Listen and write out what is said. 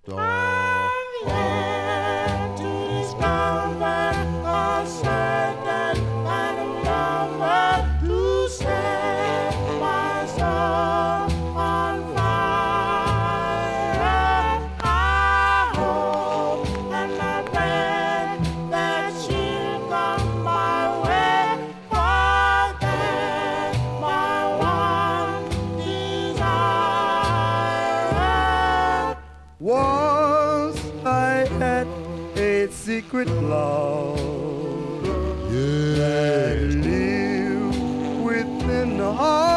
I've yet to discover a certain kind of lover to set my soul on fire. I hope and I pray that she'll come my way, for that's my one desire. Once I had a secret love that lived within the heart